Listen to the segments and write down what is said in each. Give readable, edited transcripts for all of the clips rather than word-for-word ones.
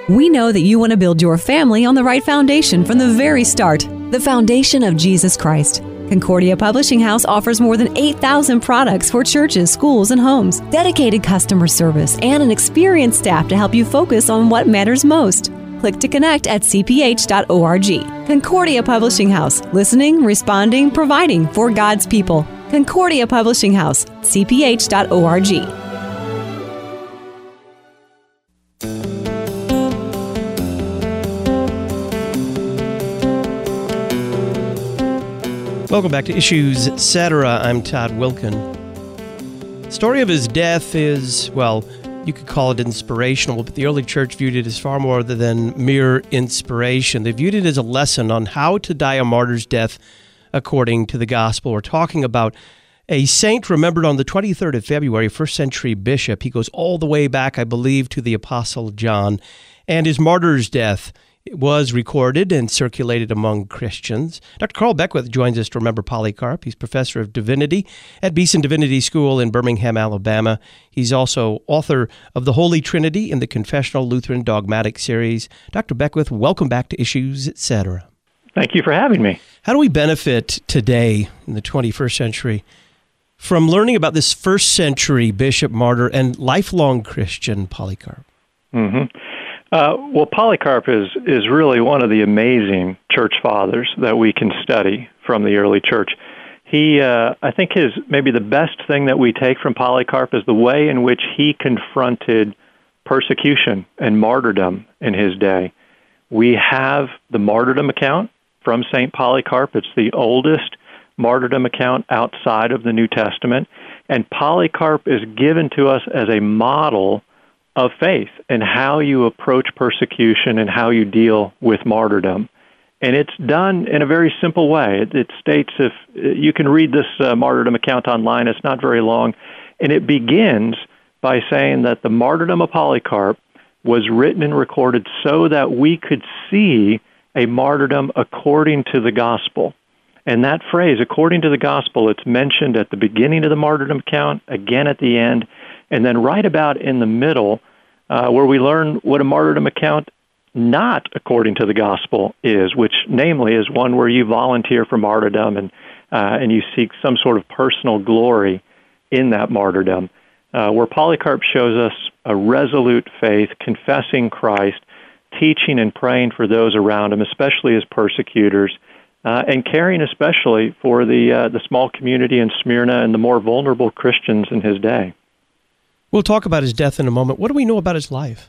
We know that you want to build your family on the right foundation from the very start, the foundation of Jesus Christ. Concordia Publishing House offers more than 8,000 products for churches, schools, and homes, dedicated customer service, and an experienced staff to help you focus on what matters most. Click to connect at cph.org. Concordia Publishing House, listening, responding, providing for God's people. Concordia Publishing House, cph.org. Welcome back to Issues Etc. I'm Todd Wilkin. The story of his death is, well, you could call it inspirational, but the early church viewed it as far more than mere inspiration. They viewed it as a lesson on how to die a martyr's death according to the gospel. We're talking about a saint remembered on the 23rd of February, first century bishop. He goes all the way back, I believe, to the Apostle John, and his martyr's death was recorded and circulated among Christians. Dr. Carl Beckwith joins us to remember Polycarp. He's professor of divinity at Beeson Divinity School in Birmingham, Alabama. He's also author of The Holy Trinity in the Confessional Lutheran Dogmatic Series. Dr. Beckwith, welcome back to Issues Etc. Thank you for having me. How do we benefit today in the 21st century from learning about this first century bishop, martyr, and lifelong Christian Polycarp? Well, Polycarp is really one of the amazing church fathers that we can study from the early church. He, I think maybe the best thing that we take from Polycarp is the way in which he confronted persecution and martyrdom in his day. We have the martyrdom account from St. Polycarp. It's the oldest martyrdom account outside of the New Testament, and Polycarp is given to us as a model of faith and how you approach persecution and how you deal with martyrdom. And it's done in a very simple way. It states, if you can read this martyrdom account online, it's not very long, and it begins by saying that the martyrdom of Polycarp was written and recorded so that we could see a martyrdom according to the gospel. And that phrase, according to the gospel, it's mentioned at the beginning of the martyrdom account, again at the end, and then right about in the middle, where we learn what a martyrdom account not according to the gospel is, which namely is one where you volunteer for martyrdom and you seek some sort of personal glory in that martyrdom, where Polycarp shows us a resolute faith, confessing Christ, teaching and praying for those around him, especially his persecutors, and caring especially for the small community in Smyrna and the more vulnerable Christians in his day. We'll talk about his death in a moment. What do we know about his life?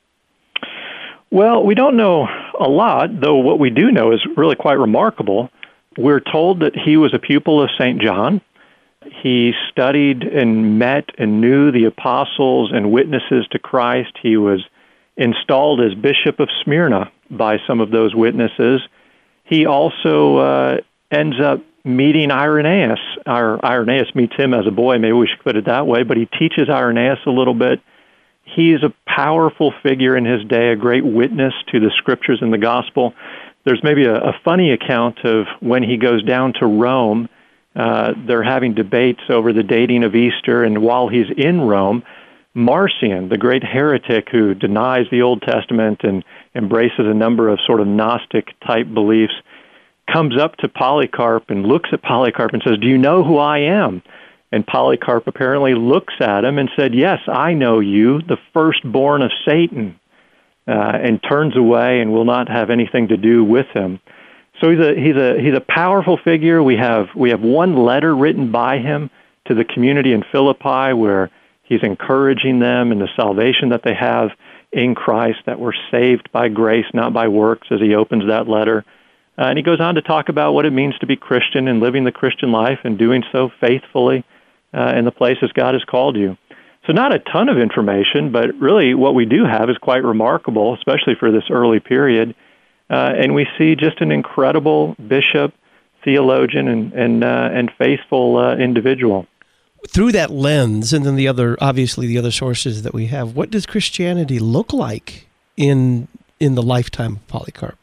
Well, we don't know a lot, though what we do know is really quite remarkable. We're told that he was a pupil of St. John. He studied and met and knew the apostles and witnesses to Christ. He was installed as Bishop of Smyrna by some of those witnesses. He also ends up meeting Irenaeus. Irenaeus meets him as a boy, maybe we should put it that way, but he teaches Irenaeus a little bit. He's a powerful figure in his day, a great witness to the scriptures and the gospel. There's maybe a funny account of when he goes down to Rome. They're having debates over the dating of Easter, and while he's in Rome, Marcion, the great heretic who denies the Old Testament and embraces a number of sort of Gnostic-type beliefs, comes up to Polycarp and looks at Polycarp and says, "Do you know who I am?" And Polycarp apparently looks at him and said, "Yes, I know you, the firstborn of Satan," and turns away and will not have anything to do with him. So he's a powerful figure. We have one letter written by him to the community in Philippi where he's encouraging them in the salvation that they have in Christ, that we're saved by grace, not by works, as he opens that letter. And he goes on to talk about what it means to be Christian and living the Christian life and doing so faithfully in the places God has called you. So not a ton of information, but really what we do have is quite remarkable, especially for this early period. And we see just an incredible bishop, theologian, and faithful individual. Through that lens, and then the other sources that we have, what does Christianity look like in the lifetime of Polycarp?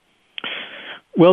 Well,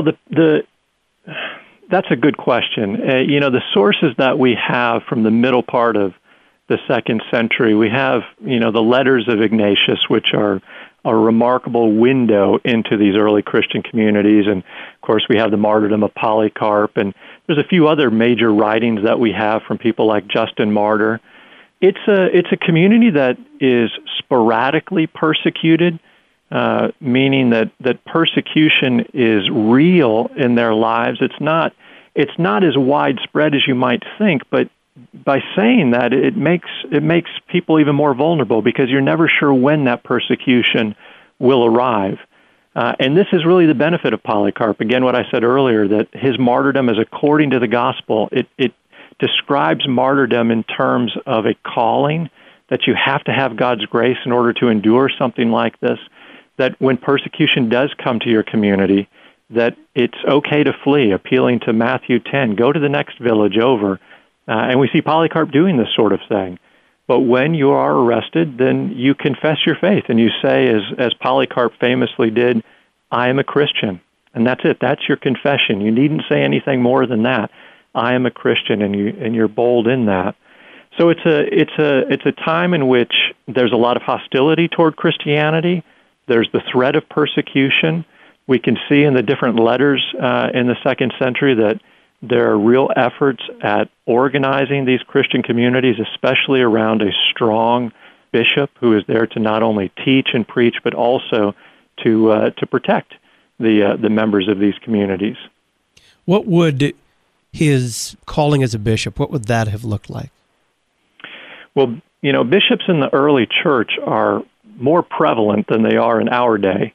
that's a good question. The sources that we have from the middle part of the 2nd century, we have, the letters of Ignatius, which are a remarkable window into these early Christian communities. And, of course, we have the martyrdom of Polycarp, and there's a few other major writings that we have from people like Justin Martyr. It's a community that is sporadically persecuted, meaning that persecution is real in their lives. It's not as widespread as you might think, but by saying that, it makes people even more vulnerable because you're never sure when that persecution will arrive. And this is really the benefit of Polycarp. Again, what I said earlier, that his martyrdom is according to the gospel. It describes martyrdom in terms of a calling, that you have to have God's grace in order to endure something like this, that when persecution does come to your community, that it's okay to flee, appealing to Matthew 10, go to the next village over. And we see Polycarp doing this sort of thing. But when you are arrested, then you confess your faith, and you say, as Polycarp famously did, I am a Christian. And that's it. That's your confession. You needn't say anything more than that. I am a Christian, and you're bold in that. So it's a time in which there's a lot of hostility toward Christianity. There's the threat of persecution. We can see in the different letters in the second century that there are real efforts at organizing these Christian communities, especially around a strong bishop who is there to not only teach and preach, but also to protect the members of these communities. What would his calling as a bishop, what would that have looked like? Well, bishops in the early church are more prevalent than they are in our day.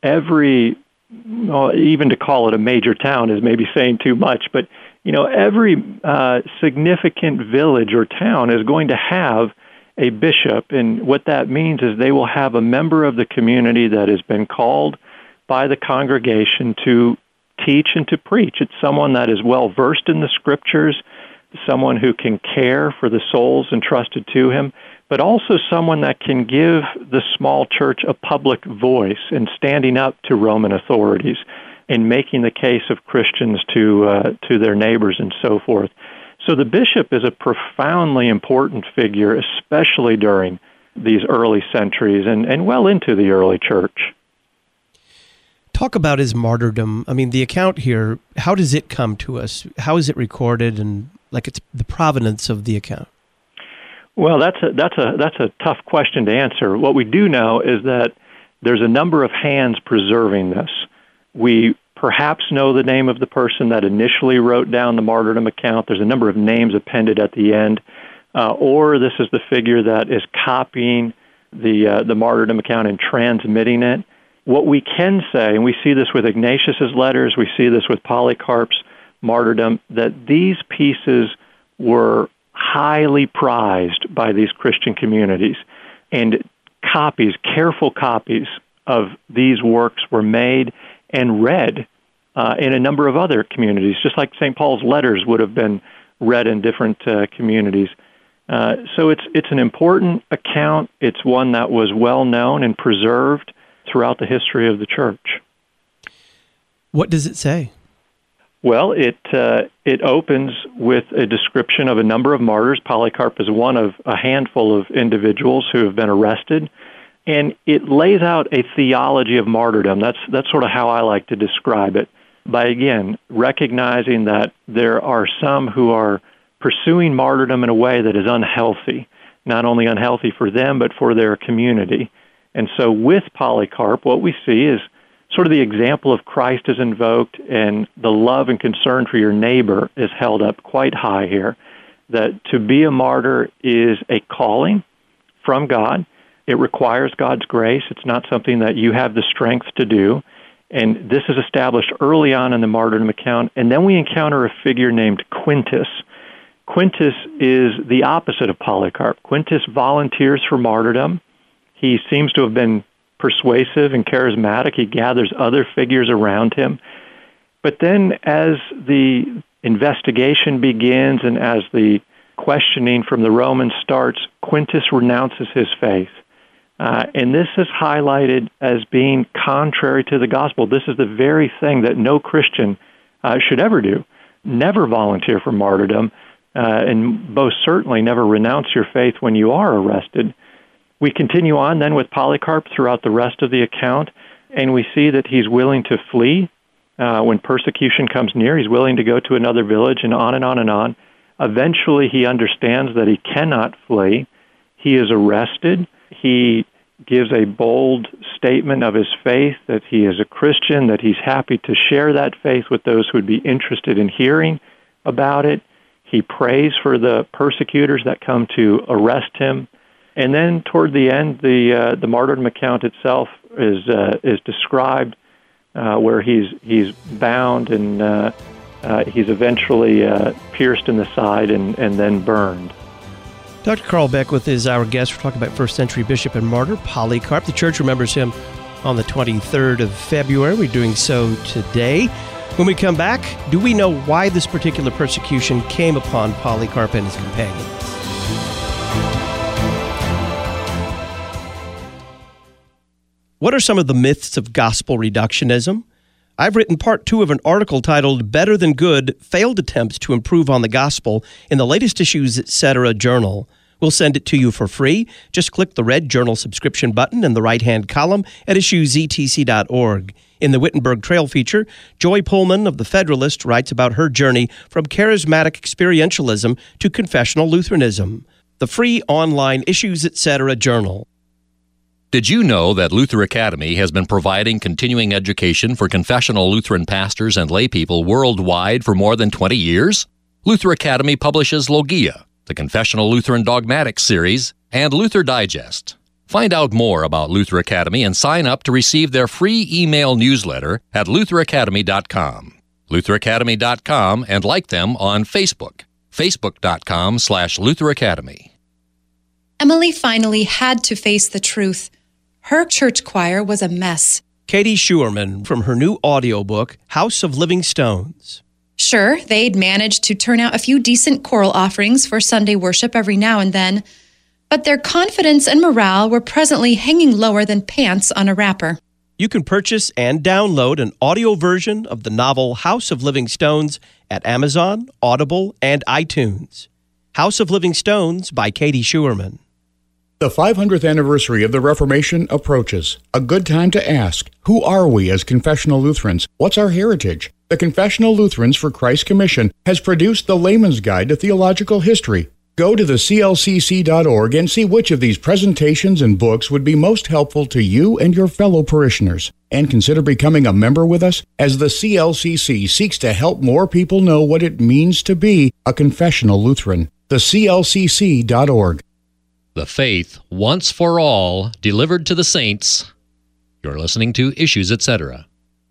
Even to call it a major town is maybe saying too much, but every significant village or town is going to have a bishop, and what that means is they will have a member of the community that has been called by the congregation to teach and to preach. It's someone that is well versed in the Scriptures, someone who can care for the souls entrusted to him, but also someone that can give the small church a public voice in standing up to Roman authorities and making the case of Christians to their neighbors and so forth. So the bishop is a profoundly important figure, especially during these early centuries and well into the early church. Talk about his martyrdom. I mean, the account here, how does it come to us? How is it recorded, and it's the provenance of the account? Well, that's a tough question to answer. What we do know is that there's a number of hands preserving this. We perhaps know the name of the person that initially wrote down the martyrdom account. There's a number of names appended at the end. Or this is the figure that is copying the martyrdom account and transmitting it. What we can say, and we see this with Ignatius's letters, we see this with Polycarp's martyrdom, that these pieces were highly prized by these Christian communities. And careful copies of these works were made and read in a number of other communities, just like St. Paul's letters would have been read in different communities. So it's an important account. It's one that was well known and preserved throughout the history of the church. What does it say? Well, it opens with a description of a number of martyrs. Polycarp is one of a handful of individuals who have been arrested, and it lays out a theology of martyrdom. That's sort of how I like to describe it, by, again, recognizing that there are some who are pursuing martyrdom in a way that is unhealthy, not only unhealthy for them, but for their community. And so with Polycarp, what we see is sort of the example of Christ is invoked, and the love and concern for your neighbor is held up quite high here. That to be a martyr is a calling from God. It requires God's grace. It's not something that you have the strength to do. And this is established early on in the martyrdom account. And then we encounter a figure named Quintus. Quintus is the opposite of Polycarp. Quintus volunteers for martyrdom. He seems to have been persuasive and charismatic. He gathers other figures around him. But then as the investigation begins and as the questioning from the Romans starts, Quintus renounces his faith. And this is highlighted as being contrary to the gospel. This is the very thing that no Christian should ever do. Never volunteer for martyrdom, and most certainly never renounce your faith when you are arrested. We continue on then with Polycarp throughout the rest of the account, and we see that he's willing to flee. When persecution comes near, he's willing to go to another village, and on and on and on. Eventually, he understands that he cannot flee. He is arrested. He gives a bold statement of his faith, that he is a Christian, that he's happy to share that faith with those who would be interested in hearing about it. He prays for the persecutors that come to arrest him. And then toward the end, the martyrdom account itself is described, where he's bound and he's eventually pierced in the side and then burned. Dr. Carl Beckwith is our guest. We're talking about first century bishop and martyr Polycarp. The church remembers him on the 23rd of February. We're doing so today. When we come back, do we know why this particular persecution came upon Polycarp and his companions? What are some of the myths of gospel reductionism? I've written part 2 of an article titled Better Than Good, Failed Attempts to Improve on the Gospel in the latest Issues, Etc. journal. We'll send it to you for free. Just click the red journal subscription button in the right-hand column at issuesetc.org. In the Wittenberg Trail feature, Joy Pullman of The Federalist writes about her journey from charismatic experientialism to confessional Lutheranism. The free online Issues, Etc. journal. Did you know that Luther Academy has been providing continuing education for confessional Lutheran pastors and laypeople worldwide for more than 20 years? Luther Academy publishes Logia, the Confessional Lutheran Dogmatics series, and Luther Digest. Find out more about Luther Academy and sign up to receive their free email newsletter at lutheracademy.com. lutheracademy.com, and like them on Facebook, facebook.com/Luther Academy. Emily finally had to face the truth. Her church choir was a mess. Katie Schuerman from her new audiobook, House of Living Stones. Sure, they'd managed to turn out a few decent choral offerings for Sunday worship every now and then, but their confidence and morale were presently hanging lower than pants on a wrapper. You can purchase and download an audio version of the novel House of Living Stones at Amazon, Audible, and iTunes. House of Living Stones by Katie Schuerman. The 500th anniversary of the Reformation approaches. A good time to ask, who are we as confessional Lutherans? What's our heritage? The Confessional Lutherans for Christ Commission has produced the Layman's Guide to Theological History. Go to the clcc.org and see which of these presentations and books would be most helpful to you and your fellow parishioners. And consider becoming a member with us as the CLCC seeks to help more people know what it means to be a confessional Lutheran. The clcc.org. The faith, once for all, delivered to the saints. You're listening to Issues, Etc.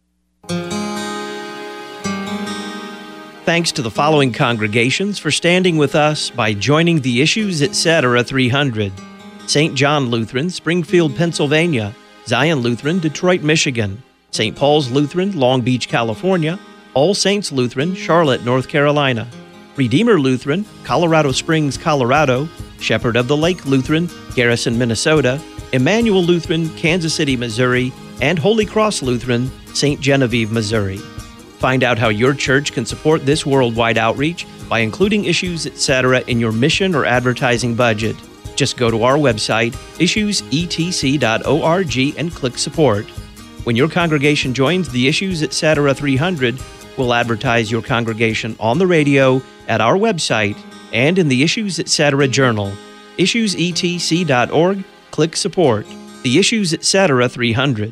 Thanks to the following congregations for standing with us by joining the Issues, Etc. 300. St. John Lutheran, Springfield, Pennsylvania. Zion Lutheran, Detroit, Michigan. St. Paul's Lutheran, Long Beach, California. All Saints Lutheran, Charlotte, North Carolina. Redeemer Lutheran, Colorado Springs, Colorado. Shepherd of the Lake Lutheran, Garrison, Minnesota. Emmanuel Lutheran, Kansas City, Missouri. And Holy Cross Lutheran, St. Genevieve, Missouri. Find out how your church can support this worldwide outreach by including Issues, Etc. in your mission or advertising budget. Just go to our website, issuesetc.org, and click Support. When your congregation joins the Issues, Etc. 300, we'll advertise your congregation on the radio, at our website, and in the Issues, Etc. journal. issuesetc.org, click Support. The Issues, Etc. 300.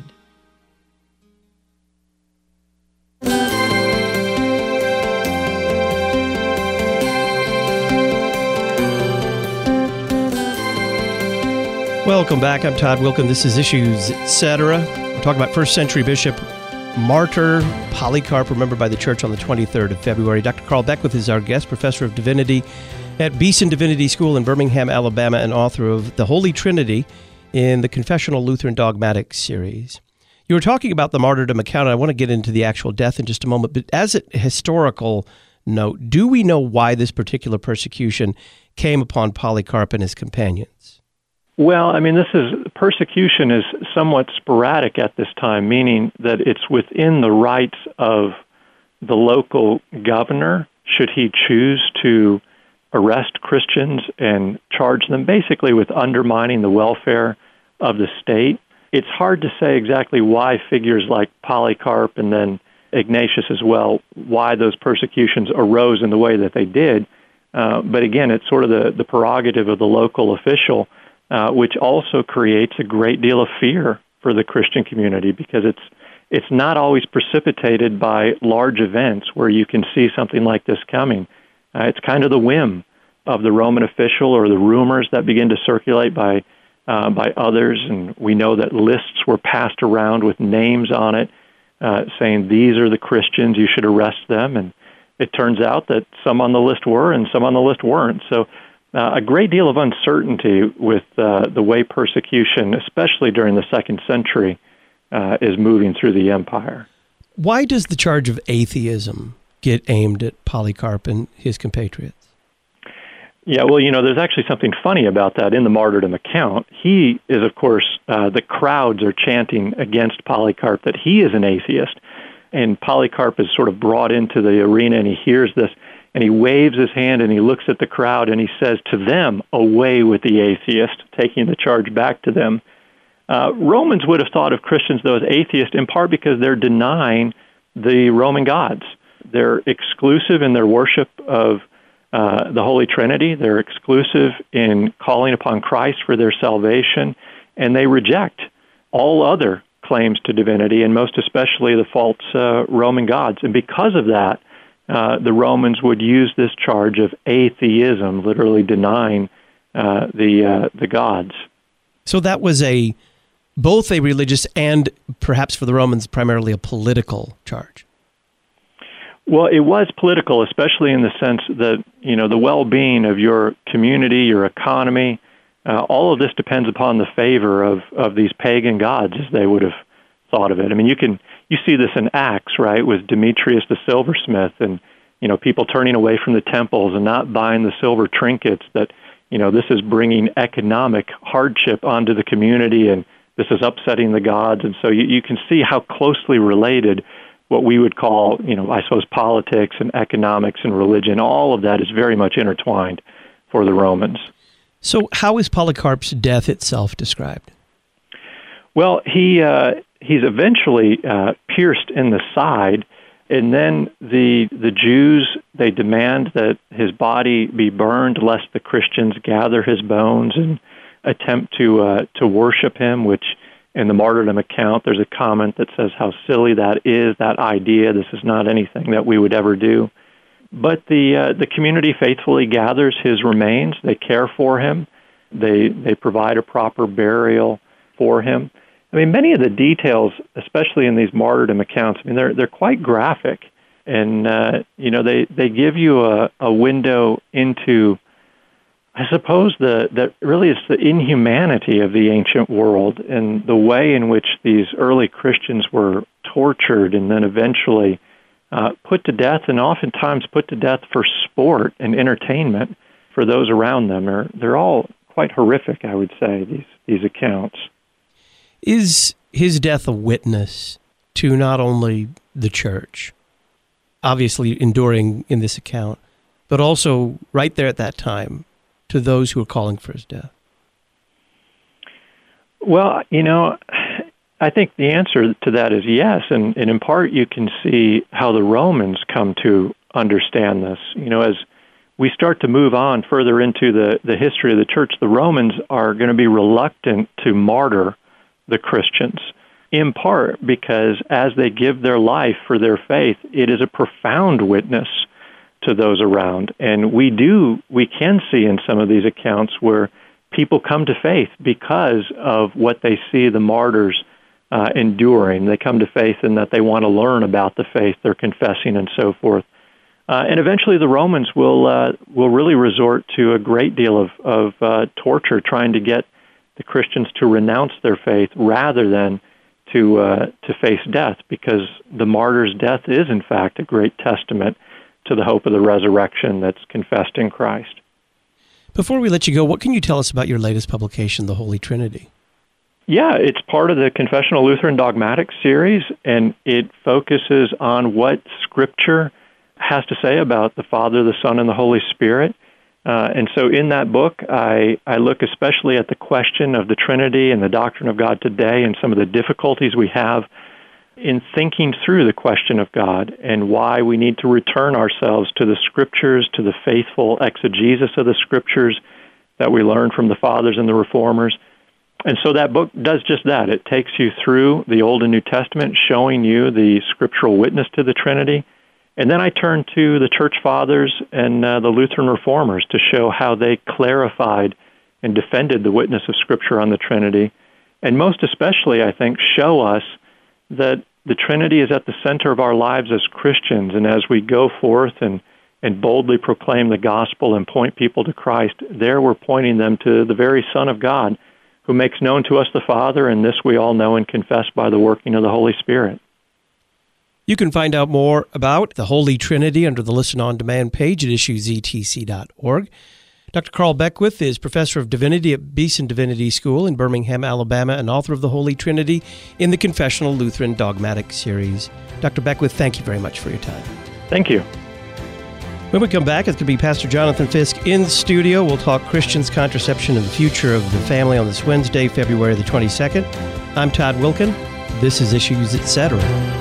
Welcome back. I'm Todd Wilken. This is Issues, Etc. We're talking about first century bishop, martyr Polycarp, remembered by the church on the 23rd of February. Dr. Carl Beckwith is our guest, professor of divinity at Beeson Divinity School in Birmingham, Alabama, and author of The Holy Trinity in the Confessional Lutheran Dogmatics series. You were talking about the martyrdom account, and I want to get into the actual death in just a moment, but as a historical note, do we know why this particular persecution came upon Polycarp and his companions? Well, I mean, persecution is somewhat sporadic at this time, meaning that it's within the rights of the local governor, should he choose to arrest Christians and charge them basically with undermining the welfare of the state. It's hard to say exactly why figures like Polycarp and then Ignatius as well, why those persecutions arose in the way that they did. But again, it's sort of the prerogative of the local official, which also creates a great deal of fear for the Christian community, because it's not always precipitated by large events where you can see something like this coming. It's kind of the whim of the Roman official or the rumors that begin to circulate by others, and we know that lists were passed around with names on it, saying these are the Christians, you should arrest them, and it turns out that some on the list were and some on the list weren't. So a great deal of uncertainty with the way persecution, especially during the 2nd century, is moving through the empire. Why does the charge of atheism get aimed at Polycarp and his compatriots? Yeah, well, there's actually something funny about that in the martyrdom account. He is, of course, the crowds are chanting against Polycarp that he is an atheist. And Polycarp is sort of brought into the arena, and he hears this, and he waves his hand, and he looks at the crowd, and he says to them, "Away with the atheist," taking the charge back to them. Romans would have thought of Christians, though, as atheists, in part because they're denying the Roman gods. They're exclusive in their worship of the Holy Trinity. They're exclusive in calling upon Christ for their salvation, and they reject all other claims to divinity, and most especially the false Roman gods. And because of that, the Romans would use this charge of atheism, literally denying the gods. So that was both a religious and perhaps for the Romans primarily a political charge. Well, it was political, especially in the sense that, the well-being of your community, your economy, all of this depends upon the favor of these pagan gods, as they would have thought of it. I mean, you see this in Acts, right, with Demetrius the silversmith, and people turning away from the temples and not buying the silver trinkets. That this is bringing economic hardship onto the community, and this is upsetting the gods. And so you can see how closely related what we would call, I suppose, politics and economics and religion. All of that is very much intertwined for the Romans. So how is Polycarp's death itself described? Well, he's eventually pierced in the side, and then the Jews, they demand that his body be burned lest the Christians gather his bones and attempt to worship him, which in the martyrdom account there's a comment that says how silly that is, that idea. This is not anything that we would ever do. But the community faithfully gathers his remains. They care for him. They provide a proper burial for him. I mean, many of the details, especially in these martyrdom accounts, I mean, they're quite graphic, and they give you a window into, I suppose, that really is the inhumanity of the ancient world and the way in which these early Christians were tortured and then eventually put to death, and oftentimes put to death for sport and entertainment for those around them. They're all quite horrific, I would say, these accounts. Is his death a witness to not only the church, obviously enduring in this account, but also right there at that time to those who are calling for his death? Well, I think the answer to that is yes, and in part you can see how the Romans come to understand this. As we start to move on further into the history of the church, the Romans are going to be reluctant to martyr the Christians, in part because as they give their life for their faith, it is a profound witness to those around. And we can see in some of these accounts where people come to faith because of what they see the martyrs enduring. They come to faith in that they want to learn about the faith they're confessing and so forth. And eventually the Romans will really resort to a great deal of torture, trying to get the Christians to renounce their faith rather than to face death, because the martyr's death is, in fact, a great testament to the hope of the resurrection that's confessed in Christ. Before we let you go, what can you tell us about your latest publication, The Holy Trinity? Yeah, it's part of the Confessional Lutheran Dogmatics series, and it focuses on what Scripture has to say about the Father, the Son, and the Holy Spirit. And so in that book, I look especially at the question of the Trinity and the doctrine of God today and some of the difficulties we have in thinking through the question of God and why we need to return ourselves to the Scriptures, to the faithful exegesis of the Scriptures that we learned from the Fathers and the Reformers. And so that book does just that. It takes you through the Old and New Testament, showing you the scriptural witness to the Trinity. And then I turn to the Church Fathers and the Lutheran Reformers to show how they clarified and defended the witness of Scripture on the Trinity. And most especially, I think, show us that the Trinity is at the center of our lives as Christians. And as we go forth and boldly proclaim the gospel and point people to Christ, there we're pointing them to the very Son of God, who makes known to us the Father, and this we all know and confess by the working of the Holy Spirit. You can find out more about the Holy Trinity under the Listen On Demand page at issuesetc.org. Dr. Carl Beckwith is Professor of Divinity at Beeson Divinity School in Birmingham, Alabama, and author of the Holy Trinity in the Confessional Lutheran Dogmatic Series. Dr. Beckwith, thank you very much for your time. Thank you. When we come back, it's going to be Pastor Jonathan Fisk in studio. We'll talk Christians, contraception, and the future of the family on this Wednesday, February the 22nd. I'm Todd Wilkin. This is Issues, Etc.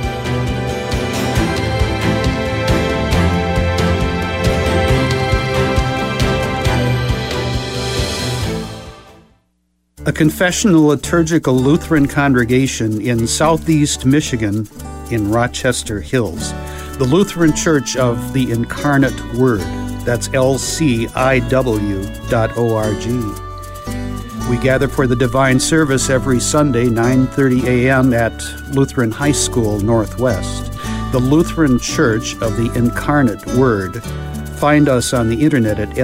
A confessional liturgical Lutheran congregation in southeast Michigan in Rochester Hills. The Lutheran Church of the Incarnate Word. That's lciw.org. We gather for the divine service every Sunday, 9:30 a.m. at Lutheran High School Northwest. The Lutheran Church of the Incarnate Word. Find us on the internet at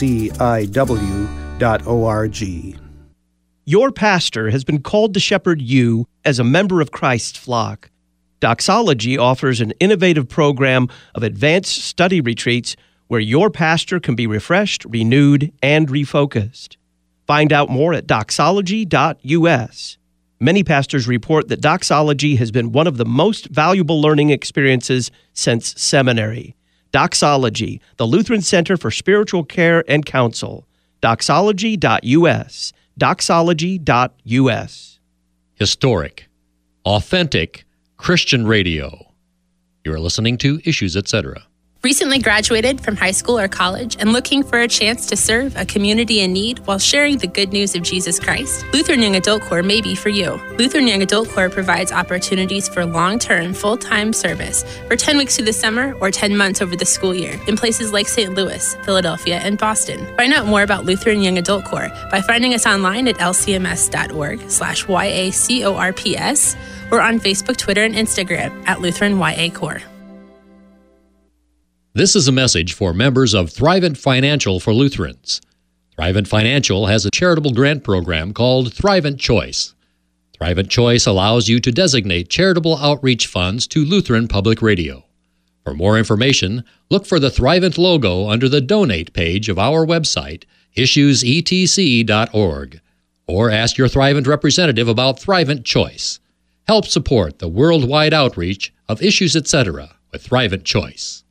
lciw.org. Your pastor has been called to shepherd you as a member of Christ's flock. Doxology offers an innovative program of advanced study retreats where your pastor can be refreshed, renewed, and refocused. Find out more at doxology.us. Many pastors report that doxology has been one of the most valuable learning experiences since seminary. Doxology, the Lutheran Center for Spiritual Care and Counsel. Doxology.us. Doxology.us. Historic, authentic Christian radio. You are listening to Issues, Etc. Recently graduated from high school or college and looking for a chance to serve a community in need while sharing the good news of Jesus Christ? Lutheran Young Adult Corps may be for you. Lutheran Young Adult Corps provides opportunities for long-term, full-time service for 10 weeks through the summer or 10 months over the school year in places like St. Louis, Philadelphia, and Boston. Find out more about Lutheran Young Adult Corps by finding us online at lcms.org/YACORPS or on Facebook, Twitter, and Instagram at Lutheran YA Corps. This is a message for members of Thrivent Financial for Lutherans. Thrivent Financial has a charitable grant program called Thrivent Choice. Thrivent Choice allows you to designate charitable outreach funds to Lutheran Public Radio. For more information, look for the Thrivent logo under the Donate page of our website, issuesetc.org, or ask your Thrivent representative about Thrivent Choice. Help support the worldwide outreach of Issues, Etc. with Thrivent Choice.